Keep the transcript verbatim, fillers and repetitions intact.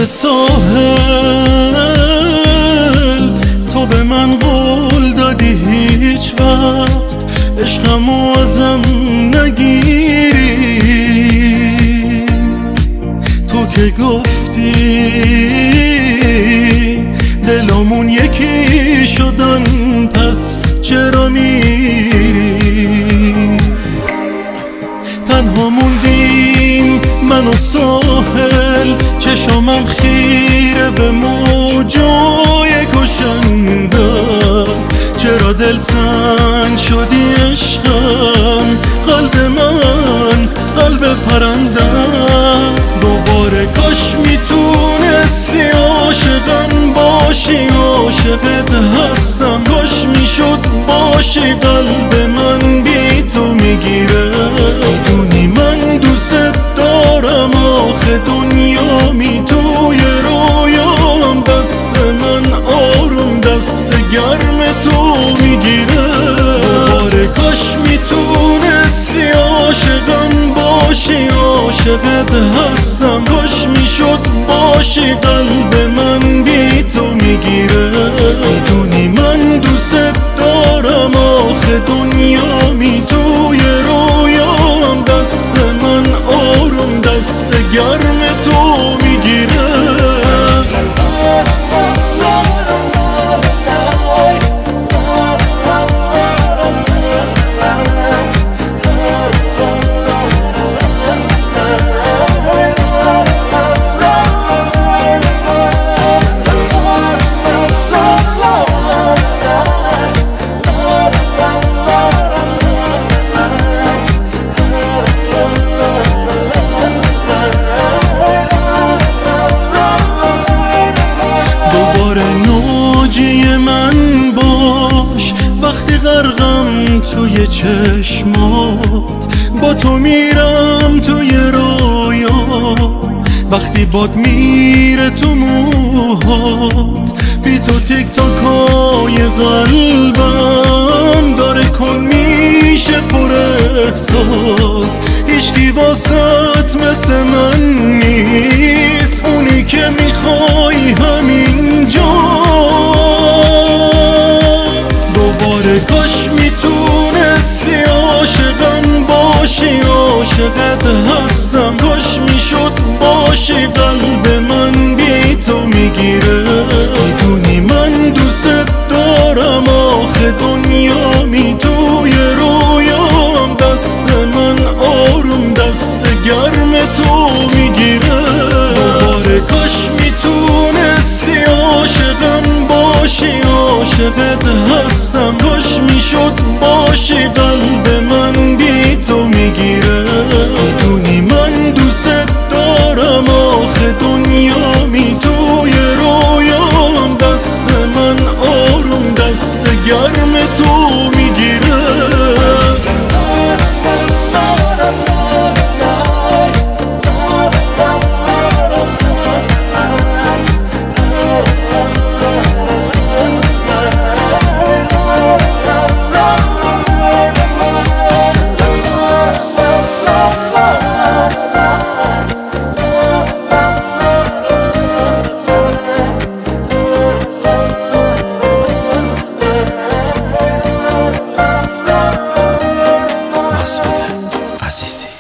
ساحل تو به من قول دادی هیچ وقت عشقمو ازم نگیری. تو که گفتی دلامون یکی شدن پس چرا میری؟ تنها موندیم من و ساحل، چشامم خیره به موجای کشنده است. چرا دل سنگ شدی عشقم؟ قلب من قلب پرنده است. دوباره کاش میتونستی عاشقم باشی، عاشقت هستم. کاش میشد باشی، قلب من بی تو میگیره. میدونی من دوست دارم، آخه دنیا می توی رویام. دست من آروم دست گرم تو میگیره. دوباره کاش میتونستی عاشقم باشی، عاشقت هستم. کاش میشد باشی، قلب من بی تو میگیره. میدونی من دوست دارم، آخه دنیا می توی رویام. دست من آروم دست گرم تو میگیره. من باش وقتی غرقم توی چشمات، با تو میرم توی رویا. وقتی باد میره تو موهات، بی تو تیک تاکای قلبم داره کن میشه پر احساس. هیچکی واسط مثل من نیست، اونی که میخوای همینجا. دوباره کاش میتونستی عاشقم باشی، عاشقت هستم. کاش میشد باشی، قلب من بی تو میگیره. میدونی من دوست دارم، آخه دنیا می توی رویام. دست من آروم دست گرم تو میگیره. دوباره کاش میتونستی عاشقم باشی، عاشقت هستم. کاش میشد باشی، قلب من بی تو میگیره. میدونی من دوست دارم، آخه دنیا می توی رویام. دست من آروم دست گرم تو میگیره. عزیزی